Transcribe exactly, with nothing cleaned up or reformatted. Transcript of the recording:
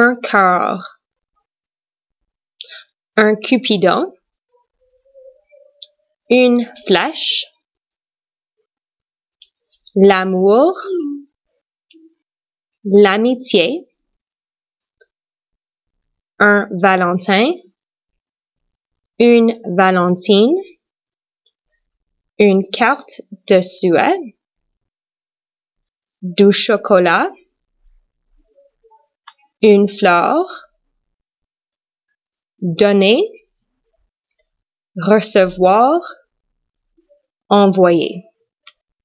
un cœur, un cupidon, une flèche, l'amour, l'amitié, un Valentin, une Valentine, une carte de Suède, du chocolat, une fleur, donner, recevoir, envoyer.